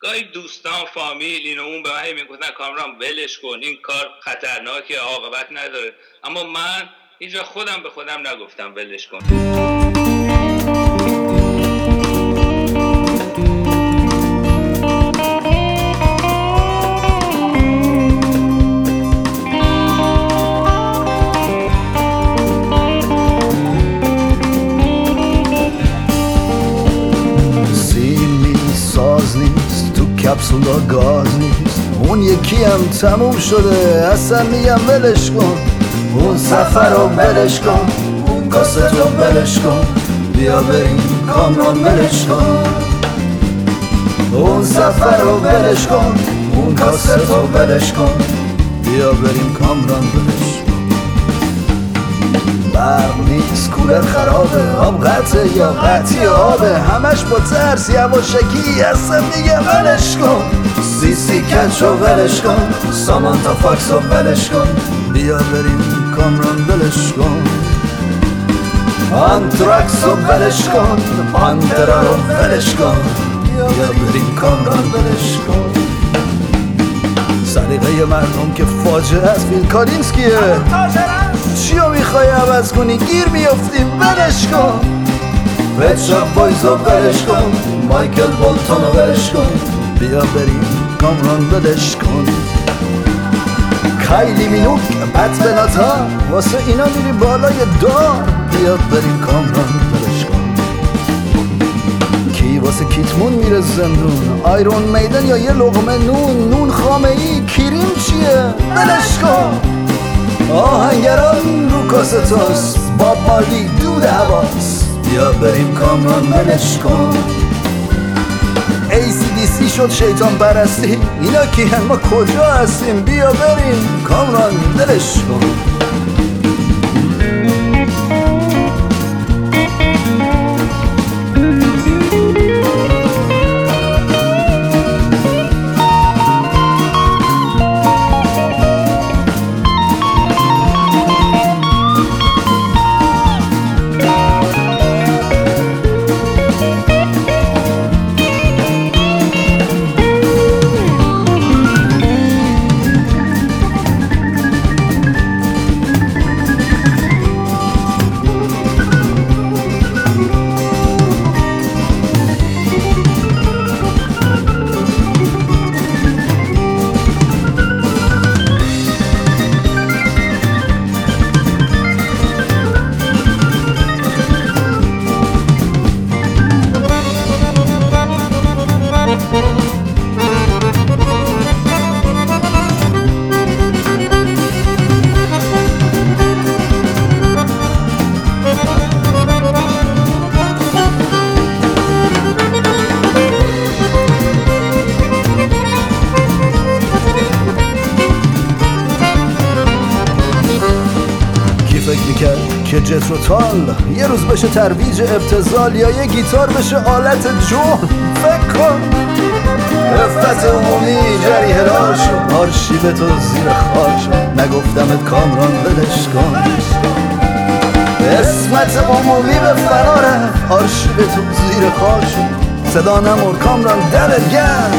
گاهی دوستان فامیل این و اون به من میگفتن کامران ولش کن، این کار خطرناکه، عاقبت نداره. اما من هیچ وقت خودم به خودم نگفتم ولش کن. کپسولا گاز نیست، اون یکی هم تموم شده اصلا میگم ولش کن. اون سفر رو ولش کن، اون کاست رو ولش کن، بیا بریم کامران ولش کن. اون سفر رو ولش کن، اون کاست رو ولش کن، بیا بریم کامران ولش کن. برق نیست، کولر خرابه، آب قطعه یا قطعی آبه، همش با ترس یواشکی اصلا میگه ولش کن. سی کچ رو ولش کن، سامانتا فاکس رو ولش کن، بیا بریم کامران ولش کن. آنتراکس رو ولش کن، پانترا رو ولش کن، بیا بریم کامران ولش کن. سلیقه مردم که فاجعه است، فیل کالینسکیه، چیو میخوای عوض کنی؟ گیر میافتیم ولش کن. پت شاپ بویز رو ولش کن، مایکل بولتون رو ولش کن، بیا بریم کامران ولش کن. کایلی مینوک، پت بناتا، واسه اینا میری بالای دار، بیا بریم کامران ولش کن. کی واسه کیتمون میره زندون؟ آیرون میدن یا یه لقمه نون؟ نون خامه ای کریم چیه؟ ولش کن. آهنگران رو کاستاس، باب مارلی دود حواس، بیا بریم کامران ولش کن. ACDC شد شیطان پرستی، اینا کیه؟ ما کجا هستیم؟ بیا بریم کامران ولش کن. فکر میکرد که جت رو تال یه روز بشه ترویج ابتذال، یا یه گیتار بشه آلت جون. فکر کن رفت عمومی جریه دار شد، آرشیو تو زیر خاک شد، نگفتمت کامران ولش کن. اسمت عمومی به فراره، آرشیو تو زیر خاک شد، صدا نمور کامران دمت گرم.